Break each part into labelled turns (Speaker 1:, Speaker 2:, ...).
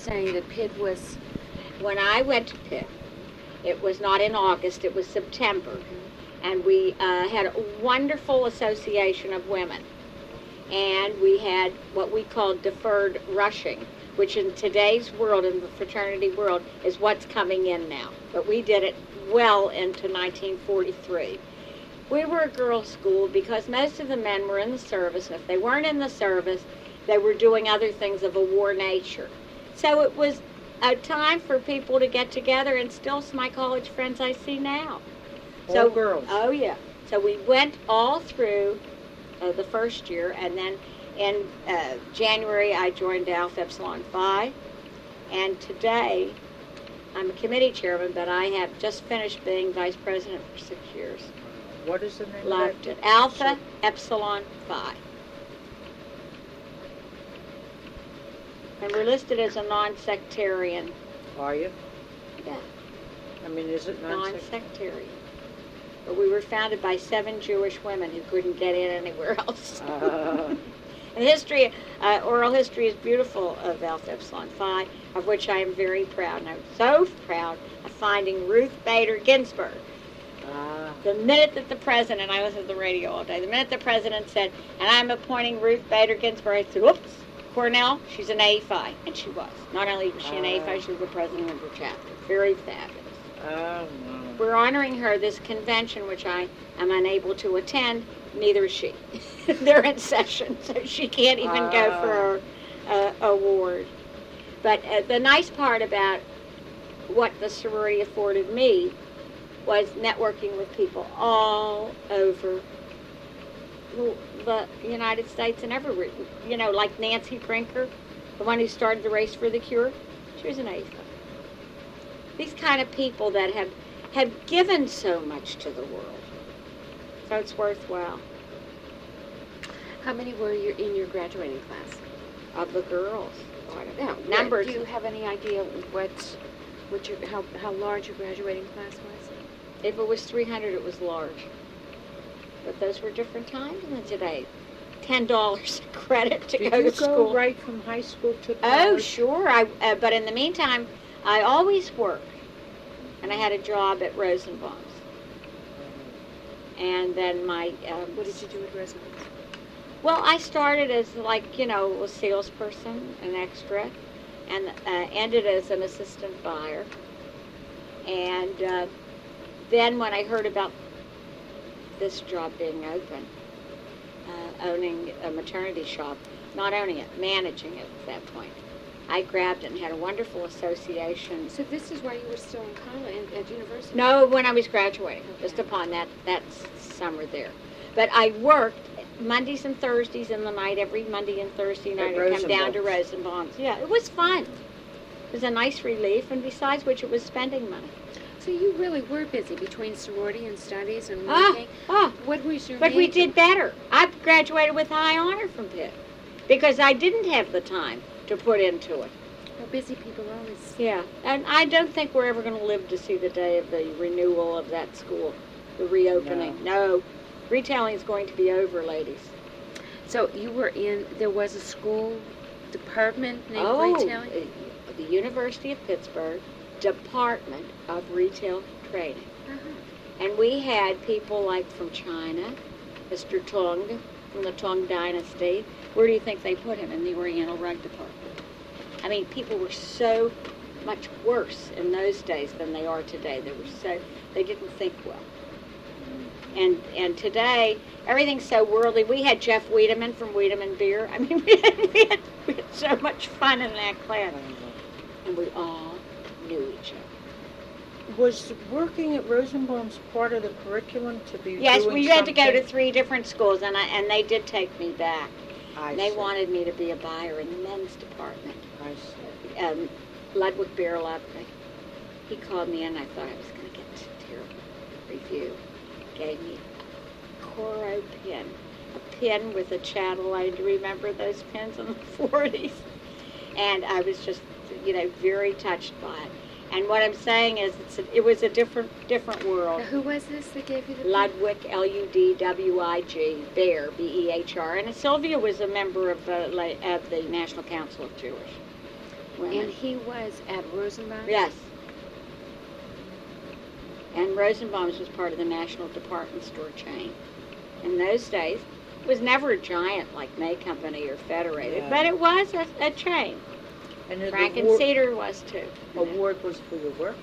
Speaker 1: saying that Pitt was...
Speaker 2: When I went to Pitt, it was not in August, it was September. And we had a wonderful association of women. And we had what we called deferred rushing, which in today's world, in the fraternity world, is what's coming in now. But we did it well into 1943. We were a girls' school because most of the men were in the service, and if they weren't in the service, they were doing other things of a war nature. So it was a time for people to get together, and still some of my college friends I see now.
Speaker 3: All girls.
Speaker 2: Oh, yeah. So we went all through the first year, and then in January I joined Alpha Epsilon Phi, and today I'm a committee chairman, but I have just finished being vice president for 6 years.
Speaker 3: What is the name
Speaker 2: Loved
Speaker 3: of
Speaker 2: it. Alpha Epsilon Phi. And we're listed as a non-sectarian.
Speaker 3: Are you?
Speaker 2: Yeah.
Speaker 3: I mean, is it
Speaker 2: Non-sectarian. But we were founded by 7 Jewish women who couldn't get in anywhere else. And history, oral history is beautiful of Alpha Epsilon Phi, of which I am very proud. And I'm so proud of finding Ruth Bader Ginsburg. The minute that the president, I listened to the radio all day, the minute the president said, and I'm appointing Ruth Bader Ginsburg, I said, whoops, Cornell, she's an A Phi. And she was. Not only was she an A Phi, she was the president of her chapter. Very fabulous.
Speaker 3: No.
Speaker 2: We're honoring her this convention, which I am unable to attend. Neither is she. They're in session, so she can't even go for her award. But the nice part about what the sorority afforded me was networking with people all over the United States and everywhere. You know, like Nancy Brinker, the one who started the Race for the Cure. She was an A Phi. These kind of people that have given so much to the world. So it's worthwhile.
Speaker 1: How many were in your graduating class?
Speaker 2: Of the girls.
Speaker 1: Oh, I don't know.
Speaker 2: Numbers.
Speaker 1: Do you have any idea how large your graduating class was?
Speaker 2: If it was 300, it was large. But those were different times than today. $10 credit to go to school.
Speaker 3: Did you go right from high school to college?
Speaker 2: Oh, sure. But in the meantime, I always worked. And I had a job at Rosenbaum's. And then
Speaker 1: what did you do at Rosenbaum's?
Speaker 2: Well, I started as a salesperson, an extra, and ended as an assistant buyer. And then when I heard about this job being open, owning a maternity shop, not owning it, managing it at that point, I grabbed it and had a wonderful association.
Speaker 1: So this is why you were still in college, at university?
Speaker 2: No, when I was graduating, just upon that summer there. But I worked Mondays and Thursdays in the night, every Monday and Thursday night. I'd come down to Rosenbaum's. Yeah, it was fun. It was a nice relief, and besides which, it was spending money.
Speaker 1: So you really were busy between sorority and studies and working. What was your major?
Speaker 2: We did better. I graduated with high honor from Pitt because I didn't have the time to put into it.
Speaker 1: Well, busy people always...
Speaker 2: Yeah, and I don't think we're ever going to live to see the day of the renewal of that school, the reopening. No. Retailing is going to be over, ladies.
Speaker 1: So you were there was a school department named Retailing?
Speaker 2: The University of Pittsburgh Department of Retail Trading. And we had people like from China, Mr. Tong, from the Tong Dynasty. Where do you think they put him? In the Oriental Rug Department. I mean, people were so much worse in those days than they are today. They didn't think well. And today, everything's so worldly. We had Jeff Wiedemann from Wiedemann Beer. I mean, we had so much fun in that class. And we all knew each other.
Speaker 3: Was working at Rosenbaum's part of the curriculum to be
Speaker 2: Yes,
Speaker 3: doing
Speaker 2: we had to go to
Speaker 3: something?
Speaker 2: 3 different schools, and they did take me back. They
Speaker 3: see.
Speaker 2: wanted me to be a buyer in the men's department.
Speaker 3: I see.
Speaker 2: Ludwig Beer loved me. He called me in. I thought I was going to get a terrible review. Gave me a Coro pen, a pen with a chattel. I remember those pens in the 40s. And I was just, very touched by it. And what I'm saying is it was a different world.
Speaker 1: Now, who was this that gave you the pen?
Speaker 2: Ludwig, Ludwig, Beer, Behr. And Sylvia was a member of the National Council of Jewish. women.
Speaker 1: And he was at Rosenbaum?
Speaker 2: Yes. And Rosenbaum's was part of the National Department Store chain. In those days, it was never a giant like May Company or Federated,
Speaker 3: Yeah.
Speaker 2: but it was a chain.
Speaker 3: And the
Speaker 2: Frank and
Speaker 3: award,
Speaker 2: Cedar was too.
Speaker 3: award was for your work?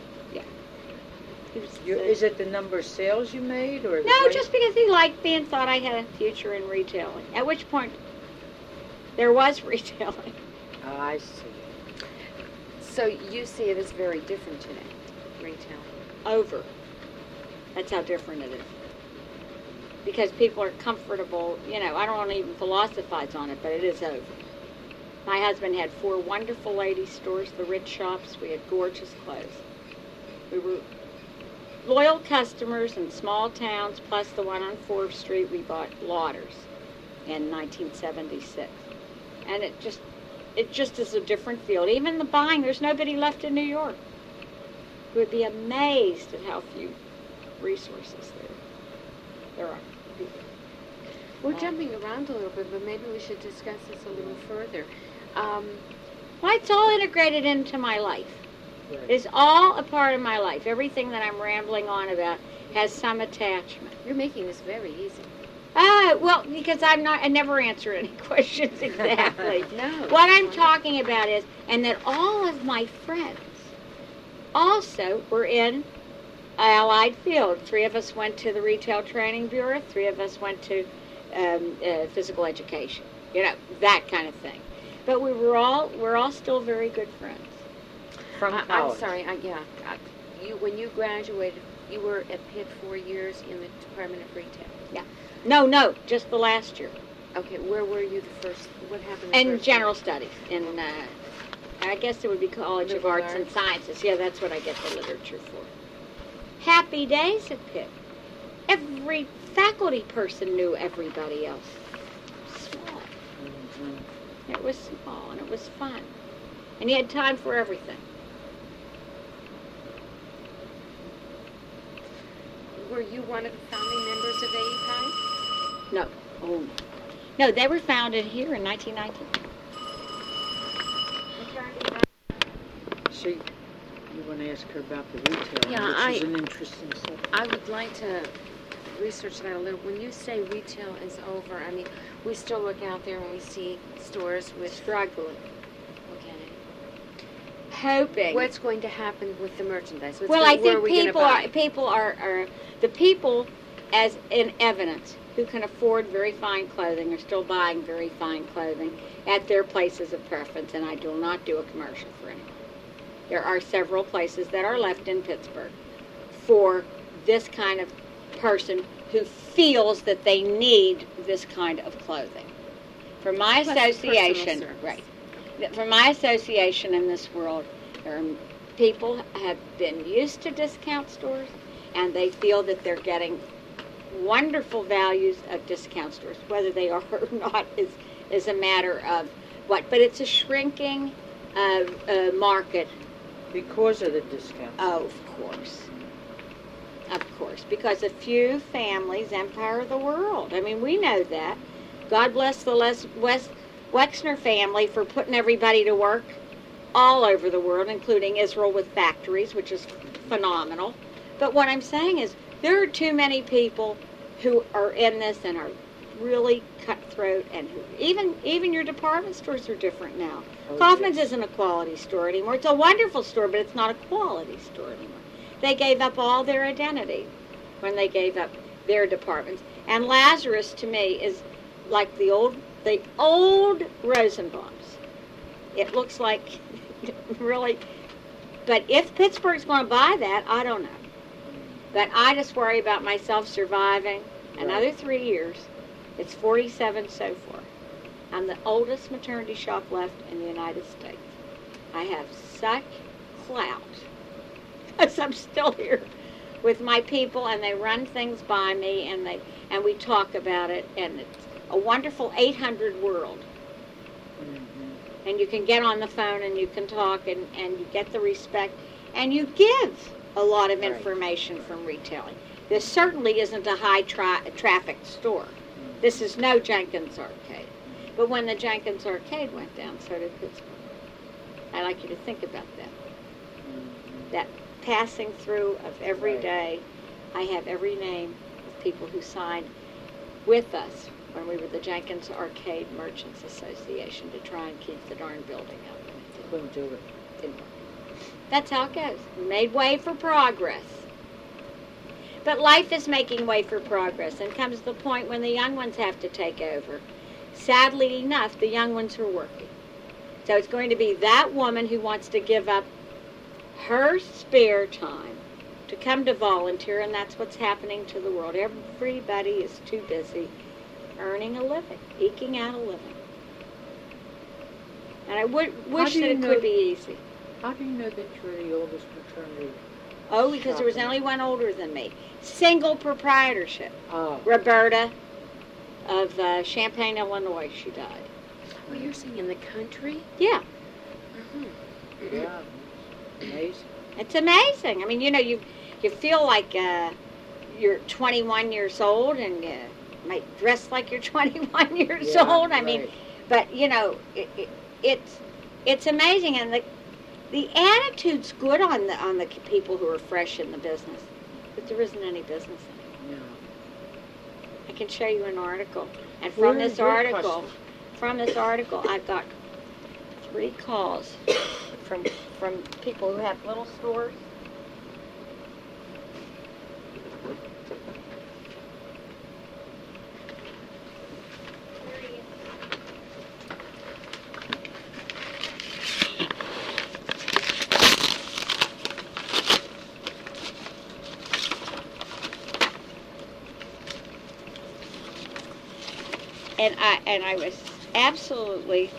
Speaker 2: He was
Speaker 3: Is it the number of sales you made, or? the
Speaker 2: No,
Speaker 3: price?
Speaker 2: just because he liked me and thought I had a future in retailing. At which point, there was retailing.
Speaker 3: Oh, I see.
Speaker 1: So you see it as very different today, retail.
Speaker 2: Over. That's how different it is. Because people are comfortable, I don't want to even philosophize on it, but it is over. My husband had 4 wonderful ladies' stores, the Rich Shops. We had gorgeous clothes. We were loyal customers in small towns, plus the one on 4th Street. We bought Lauders in 1976. And it just is a different field. Even the buying, there's nobody left in New York. You would be amazed at how few resources there are.
Speaker 1: We're jumping around a little bit, but maybe we should discuss this a little further.
Speaker 2: Well, it's all integrated into my life.
Speaker 3: Right.
Speaker 2: It's all a part of my life. Everything that I'm rambling on about has some attachment.
Speaker 1: You're making this very easy.
Speaker 2: Well, because I never answer any questions exactly.
Speaker 1: No.
Speaker 2: What I'm talking about is, and that all of my friends also were in Allied Field. 3 of us went to the Retail Training Bureau. 3 of us went to physical education. That kind of thing. But we're all still very good friends.
Speaker 3: From
Speaker 1: I'm
Speaker 3: college?
Speaker 1: sorry. When you graduated, you were at Pitt 4 years in the Department of Retail.
Speaker 2: No, just the last year.
Speaker 1: Okay, where were you the first? What happened? The
Speaker 2: In
Speaker 1: first
Speaker 2: general
Speaker 1: year?
Speaker 2: studies. I guess it would be College of
Speaker 1: Liberal
Speaker 2: Arts and
Speaker 1: arts.
Speaker 2: Sciences. Yeah, that's what I get the literature for. Happy days at Pitt. Every faculty person knew everybody else. Small.
Speaker 3: Mhm.
Speaker 2: It was small and it was fun. And you had time for everything.
Speaker 1: Were you one of the founding members of AEPI?
Speaker 2: No. Oh. No, they were founded here in 1919.
Speaker 3: So you want to ask her about the retail,
Speaker 1: Yeah,
Speaker 3: which is an interesting subject.
Speaker 1: I would like to research that a little. When you say retail is over, I mean, we still look out there and we see stores with
Speaker 2: Struggling.
Speaker 1: Okay.
Speaker 2: Hoping.
Speaker 1: What's going to happen with the merchandise?
Speaker 2: Well, I
Speaker 1: where
Speaker 2: think
Speaker 1: we gonna
Speaker 2: people
Speaker 1: buy?
Speaker 2: are the people, as in evidence, who can afford very fine clothing are still buying very fine clothing at their places of preference, and I do not do a commercial for anyone. There are several places that are left in Pittsburgh for this kind of person who feels that they need this kind of clothing. For my
Speaker 1: Plus personal
Speaker 2: association,
Speaker 1: service.
Speaker 2: right. For my association in this world, people have been used to discount stores, and they feel that they're getting wonderful values of discount stores. Whether they are or not is a matter of what. But it's a shrinking market.
Speaker 3: Because of the discount.
Speaker 2: Of course. Of course. Because a few families empire the world. I mean, we know that. God bless the Wexner family for putting everybody to work all over the world, including Israel with factories, which is phenomenal. But what I'm saying is there are too many people who are in this and are really cutthroat, and who, even your department stores are different now.
Speaker 3: Oh,
Speaker 2: Kaufman's
Speaker 3: yes.
Speaker 2: isn't a quality store anymore. It's a wonderful store, but it's not a quality store anymore. They gave up all their identity when they gave up their departments. And Lazarus, to me, is like the old Rosenbaums. It looks like really, but if Pittsburgh's going to buy that, I don't know. But I just worry about myself surviving another 3 years. It's 47 so far. I'm the oldest maternity shop left in the United States. I have such clout because I'm still here with my people, and they run things by me, and we talk about it, and it's a wonderful 800 world.
Speaker 3: Mhm.
Speaker 2: And you can get on the phone and you can talk, and you get the respect, and you give a lot of
Speaker 3: Right.
Speaker 2: information from retailing. This certainly isn't a high trafficked store. This is no Jenkins Arcade. But when the Jenkins Arcade went down, so did Pittsburgh. I like you to think about that. That passing through of every
Speaker 3: Right.
Speaker 2: day, I have every name of people who signed with us when we were the Jenkins Arcade Merchants Association to try and keep the darn building up.
Speaker 3: Couldn't do it.
Speaker 2: Didn't work. That's how it goes. We made way for progress. But life is making way for progress, and comes the point when the young ones have to take over. Sadly enough, the young ones are working. So it's going to be that woman who wants to give up her spare time to come to volunteer, and that's what's happening to the world. Everybody is too busy earning a living, eking out a living. And I wish
Speaker 3: do
Speaker 2: that
Speaker 3: you
Speaker 2: it
Speaker 3: know-
Speaker 2: could be easy.
Speaker 3: How do you know that you're the oldest fraternity?
Speaker 2: Oh, because there was
Speaker 3: Shocking.
Speaker 2: only one older than me. Single proprietorship.
Speaker 3: Oh.
Speaker 2: Roberta of Champaign, Illinois. She died.
Speaker 1: Oh, you're saying in the country?
Speaker 2: Yeah,
Speaker 3: Yeah. Amazing.
Speaker 2: it's amazing. I mean, you know, you feel like you're 21 years old and you might dress like you're 21 years
Speaker 3: Yeah,
Speaker 2: old. I mean,
Speaker 3: right.
Speaker 2: but you know, it's amazing, and the attitude's good on the people who are fresh in the business, but there isn't any business in it.
Speaker 3: No.
Speaker 2: I can show you an article, and
Speaker 3: Where
Speaker 2: from
Speaker 3: is
Speaker 2: this
Speaker 3: your
Speaker 2: article,
Speaker 3: customer?
Speaker 2: I've got 3 calls from people who have little stores. And I was absolutely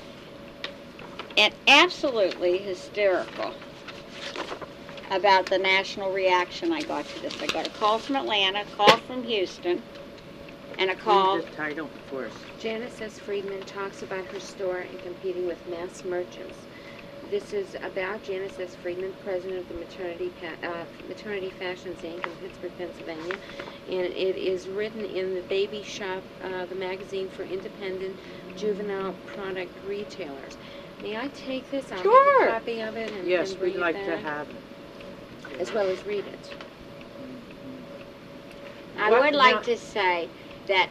Speaker 2: hysterical about the national reaction I got to this. I got a call from Atlanta, a call from Houston, and a call.
Speaker 3: Read the title for us.
Speaker 1: Janice S. Friedman talks about her store and competing with mass merchants. This is about Janice S. Friedman, president of the Maternity Fashions Inc. in Pittsburgh, Pennsylvania. And it is written in the Baby Shop, the magazine for independent juvenile product retailers. May I take this? I'll
Speaker 2: Sure.
Speaker 1: make a copy of it and
Speaker 3: Yes,
Speaker 1: and bring
Speaker 3: we'd
Speaker 1: it
Speaker 3: like to
Speaker 1: back,
Speaker 3: have it.
Speaker 1: as well as read it.
Speaker 2: I
Speaker 3: What
Speaker 2: would like
Speaker 3: now-
Speaker 2: to say that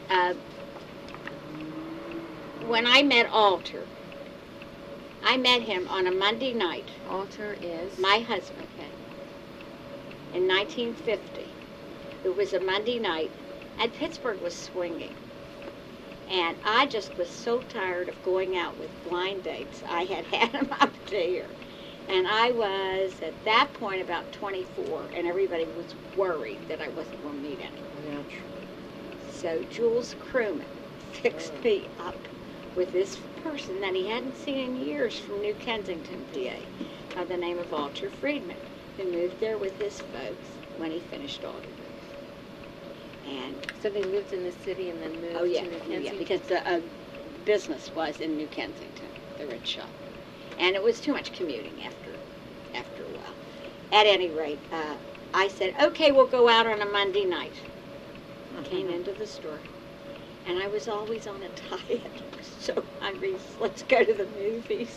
Speaker 2: when I met Alter, I met him on a Monday night,
Speaker 1: Alter is
Speaker 2: my husband, in 1950. It was a Monday night, and Pittsburgh was swinging. And I just was so tired of going out with blind dates. I had had them up there. And I was, at that point, about 24, and everybody was worried that I wasn't going to meet anyone.
Speaker 3: Naturally.
Speaker 2: So Jules Crewman fixed me up with this person that he hadn't seen in years from New Kensington, PA, by the name of Alter Friedman, who moved there with his folks when he finished Alder. And
Speaker 1: so they lived in the city and then moved to New Kensington.
Speaker 2: yeah, because the business was in New Kensington, the rich shop, and it was too much commuting after a while. At any rate, I said, okay, we'll go out on a Monday night. Came into the store, and I was always on a diet. I was so hungry. Let's go to the movies.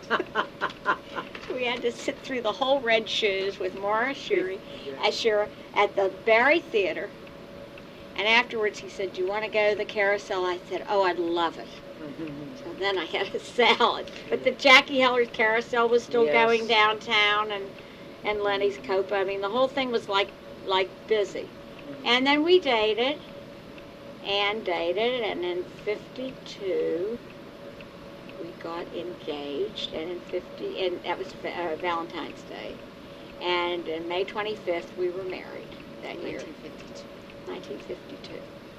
Speaker 2: So we had to sit through the whole Red Shoes with Maura Shearer at the Barry Theater. And afterwards he said, do you want to go to the carousel? I said, oh, I'd love it. So then I had a salad. But the Jackie Heller's carousel was still
Speaker 3: Yes.
Speaker 2: going downtown, and Lenny's Copa. I mean, the whole thing was like busy. And then we dated, and in 52 we got engaged, and that was Valentine's Day. And on May 25th we were married that year.
Speaker 1: 1952.
Speaker 2: 1952.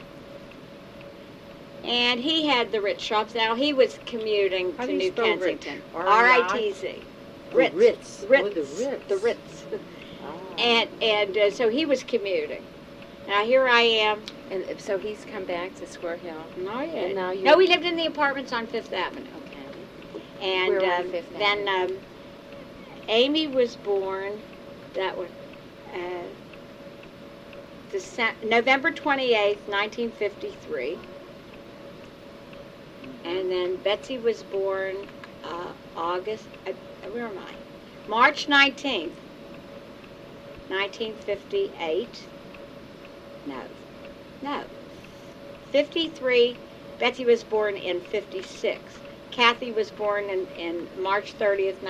Speaker 2: And he had the Ritz shops. Now he was commuting
Speaker 3: How
Speaker 2: to
Speaker 3: do you
Speaker 2: New
Speaker 3: spell Ritz?
Speaker 2: Kensington.
Speaker 3: R-I-T-Z?
Speaker 2: R-I-T-Z.
Speaker 3: Oh,
Speaker 2: Ritz.
Speaker 3: Ritz.
Speaker 2: Ritz.
Speaker 3: Oh, the Ritz.
Speaker 2: The Ritz.
Speaker 3: Ah.
Speaker 2: And so he was commuting. Now here I am.
Speaker 1: And so he's come back to Square Hill. And now you-
Speaker 2: No, we lived in the apartments on Fifth Avenue.
Speaker 1: Okay.
Speaker 2: And
Speaker 1: Where on Fifth
Speaker 2: then Amy was born. That was November 28th, 1953. And then Betsy was born where am I? March 19th, 1958. No. 53. Betsy was born in 56. Kathy was born in March 30th,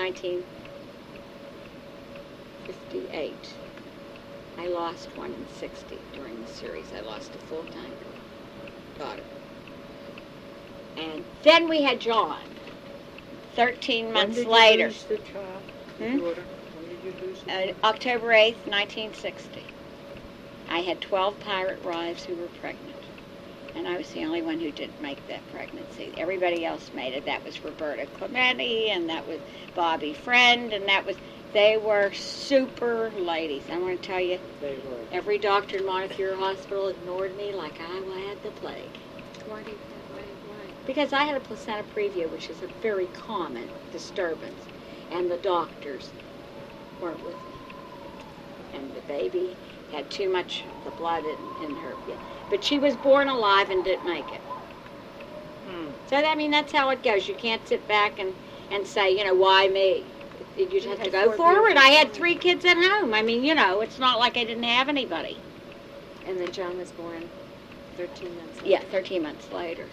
Speaker 2: 1958. I lost one in 60 during the series. I lost a full-time daughter. And then we had John, 13 months later.
Speaker 3: When did you lose the child, the daughter? When did you lose the daughter?
Speaker 2: October 8th, 1960. I had 12 pirate wives who were pregnant. And I was the only one who didn't make that pregnancy. Everybody else made it. That was Roberta Clementi, and that was Bobby Friend, and they were super ladies. I want to tell you,
Speaker 3: They were.
Speaker 2: every doctor in Montefiore Hospital ignored me like I had the plague.
Speaker 1: Why?
Speaker 2: Because I had a placenta previa, which is a very common disturbance, and the doctors weren't with me. And the baby had too much of the blood in her. But she was born alive and didn't make it. So, that's how it goes. You can't sit back and say, why me? You just have to
Speaker 1: had
Speaker 2: go
Speaker 1: 4
Speaker 2: forward. I had
Speaker 1: beautiful
Speaker 2: 3 kids at home. It's not like I didn't have anybody.
Speaker 1: And then John was born 13 months later.
Speaker 2: Yeah, 13 months later.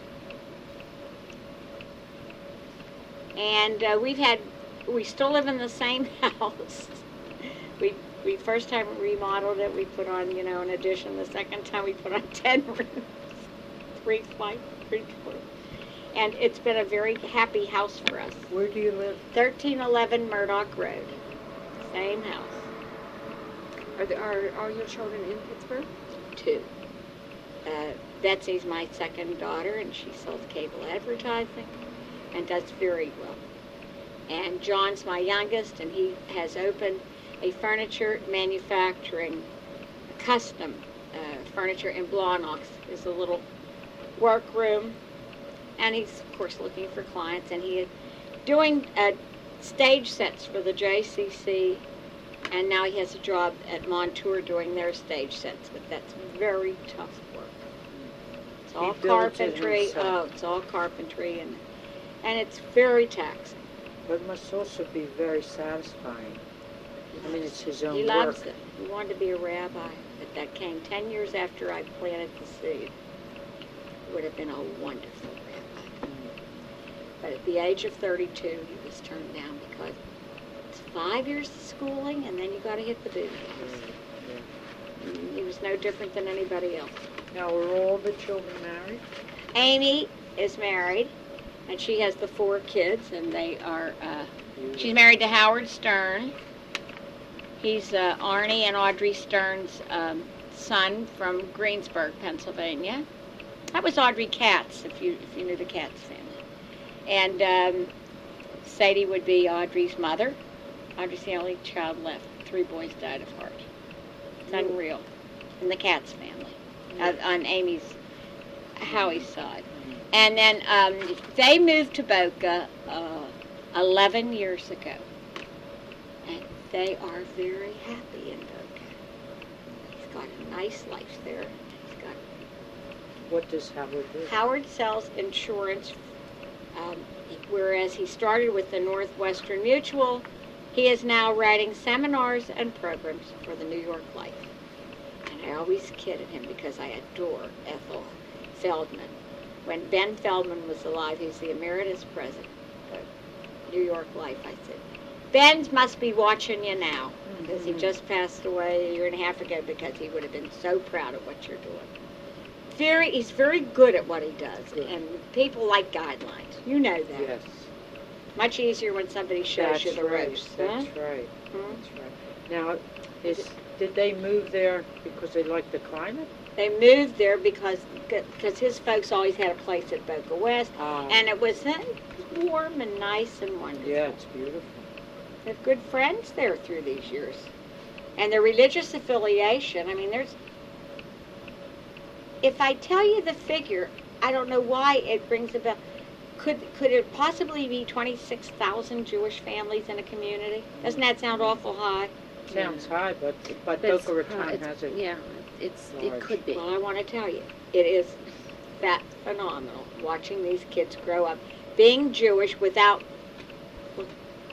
Speaker 2: And we still live in the same house. We first time we remodeled it, we put on, an addition. The second time we put on 10 rooms, 3 flights, 3 floors. And it's been a very happy house for us.
Speaker 3: Where do you live?
Speaker 2: 1311 Murdoch Road. Same house.
Speaker 1: Are your children in Pittsburgh?
Speaker 2: 2. Betsy's my second daughter, and she sells cable advertising and does very well. And John's my youngest, and he has opened a furniture manufacturing, custom furniture in Blawnox. There's a little workroom, and he's, of course, looking for clients, and he is doing stage sets for the JCC, and now he has a job at Montour doing their stage sets, but that's very tough work. It's all
Speaker 3: He builds it
Speaker 2: carpentry.
Speaker 3: himself.
Speaker 2: It's all carpentry, and it's very taxing.
Speaker 3: But it must also be very satisfying. It's his own
Speaker 2: He
Speaker 3: work.
Speaker 2: loves it. He wanted to be a rabbi, but that came 10 years after I planted the seed. He would have been a wonderful rabbi. But at the age of 32, he was turned down because it's 5 years of schooling, and then you got to hit the booty house. He was no different than anybody else.
Speaker 3: Now, are all the children married?
Speaker 2: Amy is married, and she has the 4 kids, and they are, she's married to Howard Stern. He's Arnie and Audrey Stern's son from Greensburg, Pennsylvania. That was Audrey Katz, if you knew the Katz family. And Sadie would be Audrey's mother. Audrey's the only child left. 3 boys died of heart. It's unreal. In the Katz family, on Amy's, Howie's side. And then they moved to Boca 11 years ago. And they are very happy in Boca. He's got a nice life there.
Speaker 3: What does Howard do?
Speaker 2: Howard sells insurance, whereas he started with the Northwestern Mutual. He is now writing seminars and programs for the New York Life. And I always kidded him because I adore Ethel Feldman. When Ben Feldman was alive, he's the emeritus president of New York Life. I said, Ben must be watching you now, because he just passed away a year and a half ago, because he would have been so proud of what you're doing. He's very good at what he does, and people like guidelines. You know that.
Speaker 3: Yes.
Speaker 2: Much easier when somebody shows you the ropes.
Speaker 3: That's
Speaker 2: Huh?
Speaker 3: right.
Speaker 2: Hmm?
Speaker 3: That's right. Now, did they move there because they liked the climate?
Speaker 2: They moved there because his folks always had a place at Boca West, and it was warm and nice and wonderful.
Speaker 3: Yeah, it's beautiful.
Speaker 2: They have good friends there through these years. And their religious affiliation, if I tell you the figure, I don't know why it rings a bell. Could it possibly be 26,000 Jewish families in a community? Doesn't that sound awful high?
Speaker 3: Sounds high, but
Speaker 1: It's-
Speaker 3: Boca Raton
Speaker 1: it's-
Speaker 3: has it.
Speaker 1: Yeah, it
Speaker 3: large.
Speaker 1: could be.
Speaker 2: Well, I want to tell you, it is that phenomenal, watching these kids grow up, being Jewish without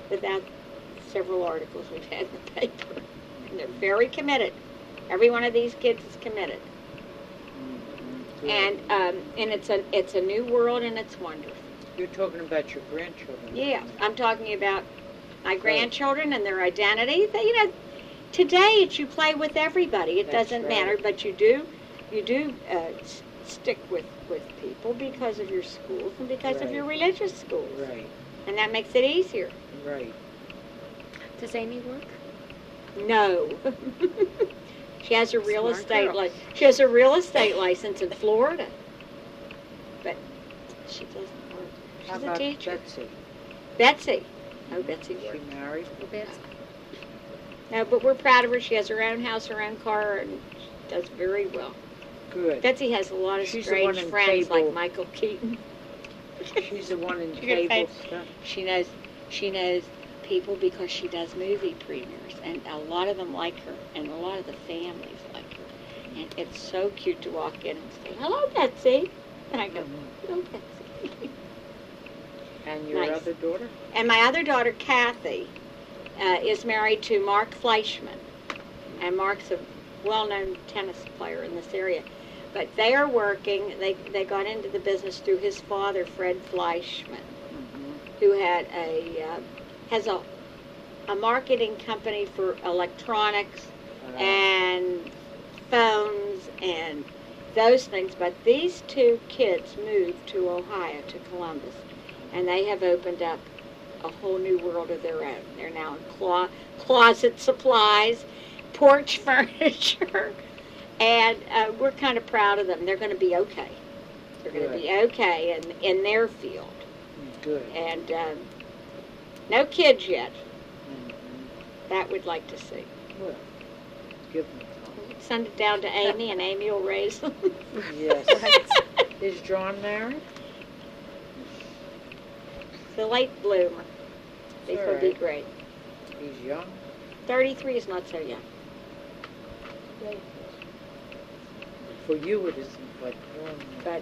Speaker 2: without several articles we've had in the paper. And they're very committed. Every one of these kids is committed.
Speaker 3: Good.
Speaker 2: And it's a new world, and it's wonderful.
Speaker 3: You're talking about your grandchildren.
Speaker 2: Yeah, I'm talking about my grandchildren and their identity. Today you play with everybody. It
Speaker 3: That's
Speaker 2: doesn't
Speaker 3: right.
Speaker 2: matter, but you do stick with people because of your schools and because of
Speaker 3: Right.
Speaker 2: your religious schools.
Speaker 3: Right,
Speaker 2: And that makes it easier.
Speaker 3: right.
Speaker 1: Does Amy work?
Speaker 2: No. She has a real
Speaker 1: Smart
Speaker 2: estate
Speaker 1: girl.
Speaker 2: she has a real estate license in Florida. But she doesn't work.
Speaker 3: How
Speaker 2: She's a
Speaker 3: about
Speaker 2: teacher.
Speaker 3: Betsy?
Speaker 2: Betsy. Oh, Betsy
Speaker 3: Is she
Speaker 2: works.
Speaker 3: married?
Speaker 1: Well, Betsy.
Speaker 2: No, but we're proud of her. She has her own house, her own car, and she does very well.
Speaker 3: Good.
Speaker 2: Betsy has a lot of
Speaker 3: She's the one
Speaker 2: strange
Speaker 3: in
Speaker 2: friends
Speaker 3: cable.
Speaker 2: like Michael Keaton.
Speaker 3: She's the one in
Speaker 2: You're gonna
Speaker 3: cable
Speaker 2: pay-
Speaker 3: stuff.
Speaker 2: She knows people because she does movie premieres, and a lot of them like her, and a lot of the families like her. And it's so cute to walk in and say, "Hello, Betsy," and I go, "Hello, Betsy."
Speaker 3: And your
Speaker 2: Nice.
Speaker 3: other daughter?
Speaker 2: And my other daughter, Kathy, is married to Mark Fleischman. And Mark's a well-known tennis player in this area. But they are working, they got into the business through his father, Fred Fleischman, who has a marketing company for electronics and phones and those things. But these two kids moved to Ohio, to Columbus, and they have opened up a whole new world of their own. They're now in closet supplies, porch furniture, and we're kind of proud of them. They're going to be okay. They're going to be okay in their field.
Speaker 3: Good.
Speaker 2: And no kids yet.
Speaker 3: Mhm.
Speaker 2: That we'd like to see.
Speaker 3: Well, give them time.
Speaker 2: Send it down to Amy, and Amy will raise them.
Speaker 3: Yes. Is John married?
Speaker 2: The late bloomer. Think
Speaker 3: All
Speaker 2: he'll be
Speaker 3: right.
Speaker 2: great.
Speaker 3: He's young.
Speaker 2: 33 is not so young.
Speaker 3: For you it isn't, but
Speaker 2: But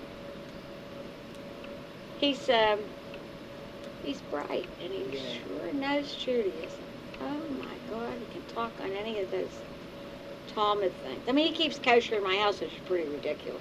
Speaker 2: he's bright, and he
Speaker 3: Yeah.
Speaker 2: sure knows Judaism. Oh my God, he can talk on any of those Talmud things. I mean, he keeps kosher in my house, which is pretty ridiculous.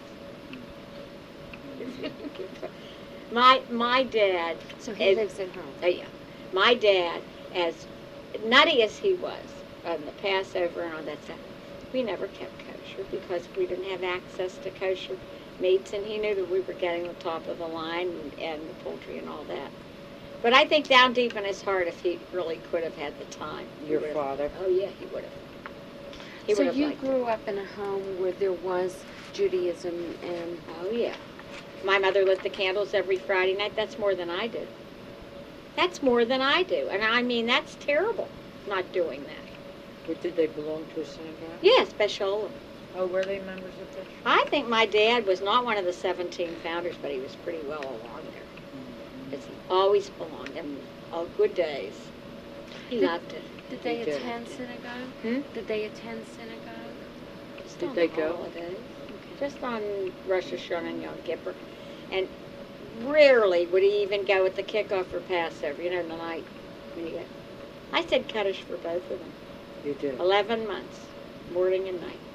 Speaker 2: My dad.
Speaker 1: So he
Speaker 2: is-
Speaker 1: lives at home.
Speaker 2: Oh yeah, my dad, as nutty as he was on the Passover and all that stuff, we never kept kosher because we didn't have access to kosher meats, and he knew that we were getting the top of the line and the poultry and all that. But I think down deep in his heart, if he really could have had the time, he
Speaker 3: your
Speaker 2: would have.
Speaker 3: father.
Speaker 2: Oh yeah, he would have. He
Speaker 1: So
Speaker 2: would have
Speaker 1: you
Speaker 2: liked it.
Speaker 1: grew up in a home where there was Judaism and
Speaker 2: Oh yeah. My mother lit the candles every Friday night. That's more than I do. That's more than I do, and I mean that's terrible not doing that.
Speaker 3: But did they belong to a synagogue?
Speaker 2: Yes, Beshola.
Speaker 3: Oh, were they members of that?
Speaker 2: I think my dad was not one of the 17 founders, but he was pretty well along there.
Speaker 3: Mhm.
Speaker 2: Because he always belonged, and all good days. He loved it.
Speaker 1: did they
Speaker 3: He did.
Speaker 1: attend synagogue?
Speaker 2: Hmm?
Speaker 1: Did they attend synagogue?
Speaker 2: Just
Speaker 3: Did
Speaker 2: on
Speaker 3: they
Speaker 2: the
Speaker 3: go?
Speaker 2: holidays. Just on Rosh Hashanah and Yom Kippur. And rarely would he even go at the kickoff for Passover, the night when you go. I said Kaddish for both of them.
Speaker 3: You did.
Speaker 2: 11 months, morning and night.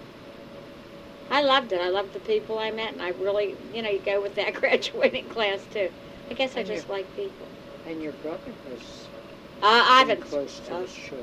Speaker 2: I loved it. I loved the people I met, and I really, you go with that graduating class too. I guess I
Speaker 3: And
Speaker 2: just like people.
Speaker 3: And your brother was
Speaker 2: Ivan,
Speaker 3: close to the shore.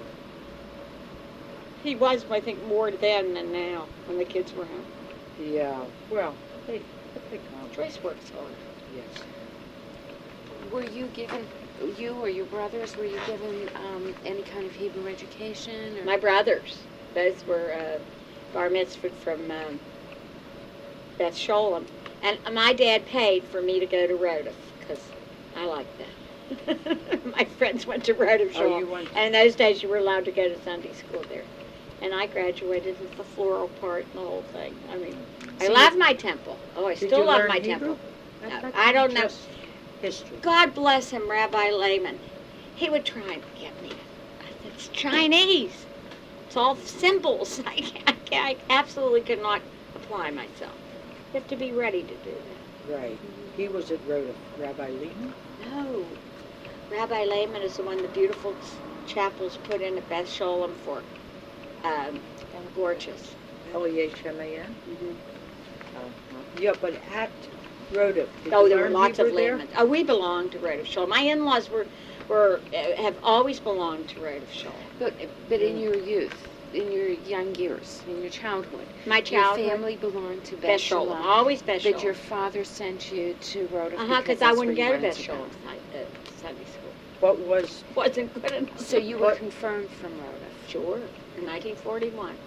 Speaker 2: he was, I think, more then than now when the kids were home.
Speaker 3: Yeah. Well, they come.
Speaker 2: Joyce works hard.
Speaker 3: Yes.
Speaker 1: Were you given, you or your brothers, were you given any kind of Hebrew education? Or?
Speaker 2: My brothers, both were bar mitzvahed from Beth Sholem. And my dad paid for me to go to Rodef because I liked that. My friends went to Rodef
Speaker 3: Oh,
Speaker 2: Sholem.
Speaker 3: you went.
Speaker 2: And in those days, you were allowed to go to Sunday school there. And I graduated with the floral part and the whole thing. I mean, I
Speaker 1: So
Speaker 2: love my temple. Oh, I
Speaker 3: Did
Speaker 2: still
Speaker 3: you
Speaker 2: love
Speaker 3: learn
Speaker 2: my
Speaker 3: Hebrew?
Speaker 2: temple.
Speaker 3: I thought
Speaker 2: I
Speaker 3: you
Speaker 2: don't know.
Speaker 3: just History.
Speaker 2: God bless him, Rabbi Lehman. He would try and get me. It's Chinese. It's all symbols. I absolutely could not apply myself. You have to be ready to do that.
Speaker 3: Right. He was at Rhoda. Rabbi Lehman?
Speaker 2: No. Rabbi Lehman is the one the beautiful chapels put in at Beth Sholem for gorgeous.
Speaker 3: L-E-H-M-A-N?
Speaker 2: Mm-hmm.
Speaker 3: Yeah, but at Rhoda, did
Speaker 2: Oh,
Speaker 3: you
Speaker 2: there were
Speaker 3: learn
Speaker 2: lots
Speaker 3: Hebrew
Speaker 2: of
Speaker 3: there?
Speaker 2: Lehmans. Oh, we belonged to Rhoda Sholem. My in-laws have always belonged to Rhoda Sholem.
Speaker 1: But in your youth, in your young years, in your childhood,
Speaker 2: My childhood,
Speaker 1: your family belonged to
Speaker 2: Beth
Speaker 1: Beth
Speaker 2: Sholem.
Speaker 1: Shalom.
Speaker 2: Always Beth
Speaker 1: But
Speaker 2: Sholem.
Speaker 1: your father sent you to Rhoda
Speaker 2: Because I
Speaker 1: that's
Speaker 2: wouldn't
Speaker 1: where
Speaker 2: go
Speaker 1: you
Speaker 2: to Beth
Speaker 1: wanted
Speaker 2: Sholem Sunday school.
Speaker 3: What was,
Speaker 2: Wasn't good enough.
Speaker 1: So you were confirmed from Rhoda.
Speaker 2: Sure, in 1941.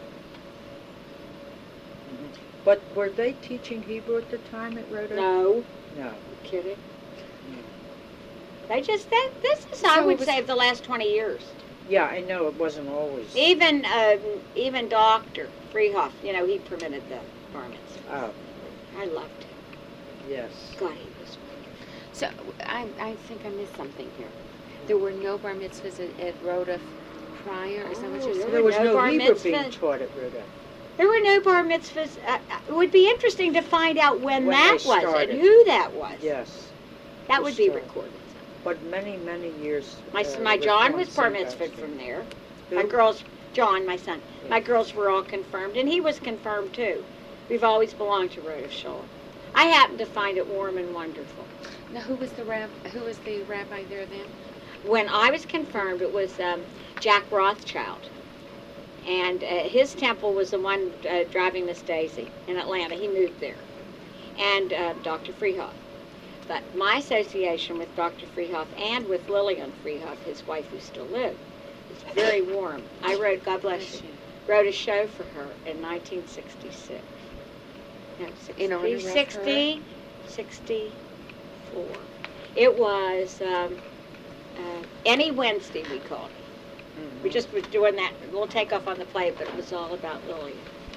Speaker 3: but were they teaching Hebrew at the time at Rhoda?
Speaker 2: No,
Speaker 3: No.
Speaker 2: kidding. This is, I
Speaker 1: So
Speaker 2: would
Speaker 1: it was-
Speaker 2: say, the last 20 years.
Speaker 3: Yeah, I know, it wasn't always.
Speaker 2: Even Dr. Freehoff, he permitted the bar mitzvah.
Speaker 3: Oh,
Speaker 2: I loved him.
Speaker 3: yes.
Speaker 2: God, he was wonderful.
Speaker 1: So I think I missed something here. There were no bar mitzvahs at Rhoda prior. Is that what you're saying?
Speaker 3: There was
Speaker 2: no
Speaker 3: no
Speaker 2: bar
Speaker 3: Hebrew being
Speaker 2: mitzvah.
Speaker 3: taught at Rhoda.
Speaker 2: There were no bar mitzvahs. It would be interesting to find out when
Speaker 3: When
Speaker 2: that
Speaker 3: they
Speaker 2: was
Speaker 3: started.
Speaker 2: and who that was.
Speaker 3: Yes.
Speaker 2: That would be
Speaker 3: Started.
Speaker 2: recorded.
Speaker 3: But many, many years.
Speaker 2: My John was bar
Speaker 3: Reform
Speaker 2: mitzvahed
Speaker 3: synagogues.
Speaker 2: from there.
Speaker 3: Who?
Speaker 2: My girls, John, my son, my girls were all confirmed, and he was confirmed too. We've always belonged to Rhoda Sholem. I happen to find it warm and wonderful.
Speaker 1: Now, who was the rabbi there then?
Speaker 2: When I was confirmed, it was Jack Rothschild, and his temple was the one driving Miss Daisy in Atlanta. He moved there, and Dr. Freehoff. But my association with Dr. Freehoff and with Lillian Freehoff, his wife who still lived, is very warm. I wrote, God bless you, wrote a show for her in 1966. No,
Speaker 1: In honor of
Speaker 2: 60, 64. It was Any Wednesday, we called it.
Speaker 3: Mhm.
Speaker 2: We just were doing that little takeoff on the play, but it was all about Lillian.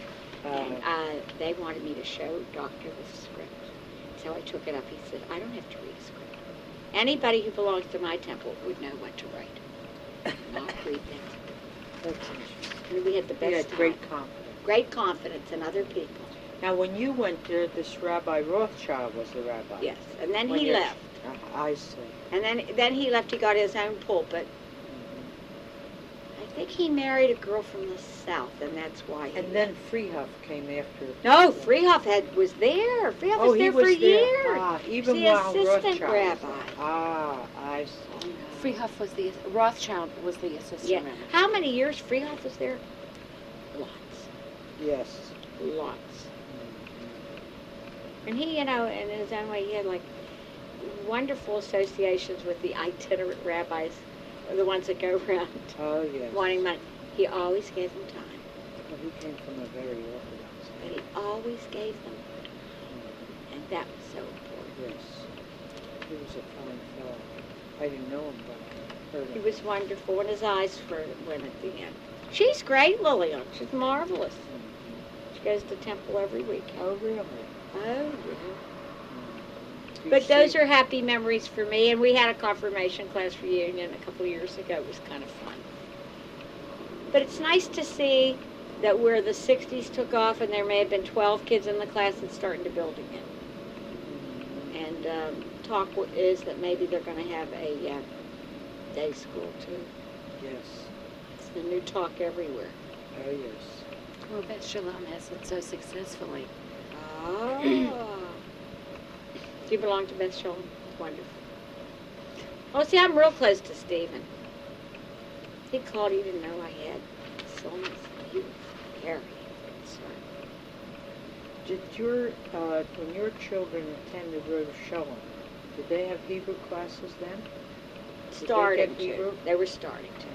Speaker 2: And they wanted me to show Doctor the script. So I took it up. He said, I don't have to read a script. Anybody who belongs to my temple would know what to write. Not read that.
Speaker 3: That's interesting.
Speaker 2: And we had the
Speaker 3: You
Speaker 2: best
Speaker 3: had
Speaker 2: time.
Speaker 3: great confidence.
Speaker 2: Great confidence in other people.
Speaker 3: Now, when you went there, this Rabbi Rothschild was the rabbi.
Speaker 2: Yes. And then
Speaker 3: When
Speaker 2: he
Speaker 3: you're-
Speaker 2: left.
Speaker 3: I see.
Speaker 2: And then he left. He got his own pulpit. I think he married a girl from the South, and that's why he
Speaker 3: And then Freehoff came after.
Speaker 2: No, Freehoff was there. Freehoff was
Speaker 3: he
Speaker 2: there
Speaker 3: was
Speaker 2: for
Speaker 3: there.
Speaker 2: years.
Speaker 3: Even
Speaker 2: the
Speaker 3: while
Speaker 2: assistant
Speaker 3: Rothschild was
Speaker 2: rabbi.
Speaker 3: there. I see.
Speaker 1: Freehoff was Rothschild was the assistant
Speaker 2: Yeah.
Speaker 1: rabbi.
Speaker 2: How many years Freehoff was there? Lots.
Speaker 3: Yes.
Speaker 2: Lots. And he, in his own way, he had like wonderful associations with the itinerant rabbis, or the ones that go around
Speaker 3: Oh, yes.
Speaker 2: wanting money. He always gave them time,
Speaker 3: Well, he came from a very orthodox
Speaker 2: but
Speaker 3: family.
Speaker 2: he always gave them money. And that was so important.
Speaker 3: Yes. He was a fine fellow. I didn't know him, but heard
Speaker 2: He
Speaker 3: him.
Speaker 2: was wonderful, and his eyes went at the end. She's great, Lillian. She's marvelous. She goes to temple every week.
Speaker 3: Oh, really?
Speaker 2: Oh, yeah.
Speaker 3: You
Speaker 2: But those
Speaker 3: see-
Speaker 2: are happy memories for me, and we had a confirmation class reunion a couple of years ago. It was kind of fun. But it's nice to see that where the 60s took off, and there may have been 12 kids in the class, it's starting to build again. And talk is that maybe they're going to have a day school, too.
Speaker 3: Yes.
Speaker 2: It's the new talk everywhere.
Speaker 3: Oh, yes.
Speaker 1: Well, Beth Shalom has it so successfully.
Speaker 2: Oh. Do you belong to Beth Sholem? Wonderful. Oh, see, I'm real close to Stephen. He called, he didn't know I had sons. He was very concerned.
Speaker 3: Did when your children attended Rhoda Sholem, did they have Hebrew classes then? Did they
Speaker 2: Starting
Speaker 3: get
Speaker 2: to.
Speaker 3: Hebrew?
Speaker 2: They were starting to.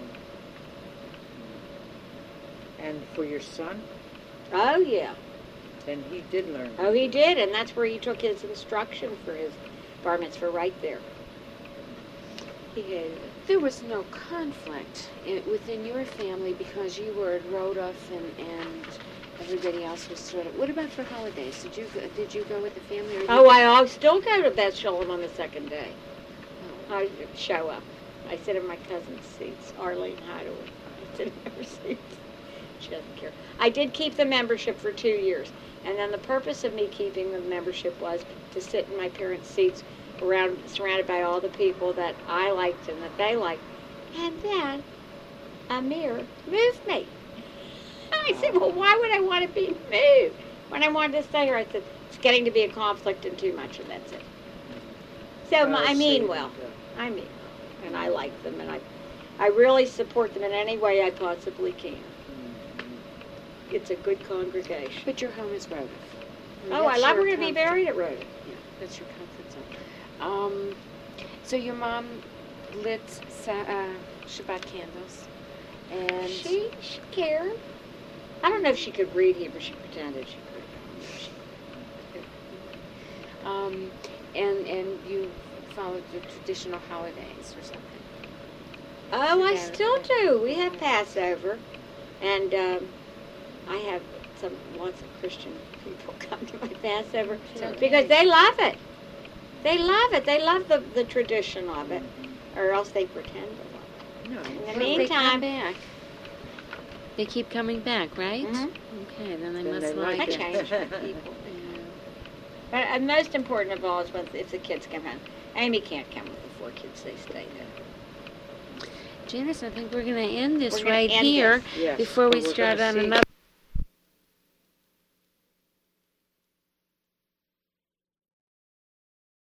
Speaker 3: And for your son,
Speaker 2: Oh, yeah.
Speaker 3: then he did learn.
Speaker 2: Oh, he did, and that's where he took his instruction for his bar mitzvah, right there. He hated it.
Speaker 1: There was no conflict within your family because you were at Rhoda and everybody else was sort of. What about for holidays? Did you go with the family? Or
Speaker 2: Oh, I still go to Beth Sholem on the second day. I show up. I sit in my cousin's seats. Arlene Hideaway. I sit in her seats. She doesn't care. I did keep the membership for 2 years. And then the purpose of me keeping the membership was to sit in my parents' seats surrounded by all the people that I liked and that they liked. And then Amir moved me. I said, well, why would I want to be moved when I wanted to stay here? I said, it's getting to be a conflict and too much, and that's it. So I mean well. I mean well. And I like them, and I really support them in any way I possibly can. It's a good congregation.
Speaker 1: But your home is Rhoda.
Speaker 2: Oh, I love we're going to be buried at Rhoda.
Speaker 1: Yeah, that's your comfort zone. So your mom lit Shabbat candles, and
Speaker 2: She cared. I don't know if she could read Hebrew. She pretended she could.
Speaker 1: And you followed the traditional holidays or something.
Speaker 2: Oh, I
Speaker 1: Yeah.
Speaker 2: still do. We have Passover, and I have lots of Christian people come to my Passover because they love it. They love it. They love the tradition of it, or else they pretend to love it.
Speaker 3: No.
Speaker 2: In the
Speaker 1: Well,
Speaker 2: meantime,
Speaker 1: they come back. They keep coming back, right?
Speaker 2: Mhm.
Speaker 1: Okay, then they
Speaker 3: Then
Speaker 1: must
Speaker 3: they
Speaker 1: like
Speaker 3: like
Speaker 2: I
Speaker 1: it.
Speaker 2: change for people. But most important of all is if the kids come home. Amy can't come with the 4 kids. They stay there.
Speaker 1: Janice, I think we're going to end this
Speaker 2: We're gonna
Speaker 1: right
Speaker 2: end
Speaker 1: here
Speaker 2: this.
Speaker 3: Yes,
Speaker 1: before
Speaker 3: but
Speaker 1: we
Speaker 3: we're
Speaker 1: start
Speaker 3: gonna
Speaker 1: on
Speaker 3: see
Speaker 1: another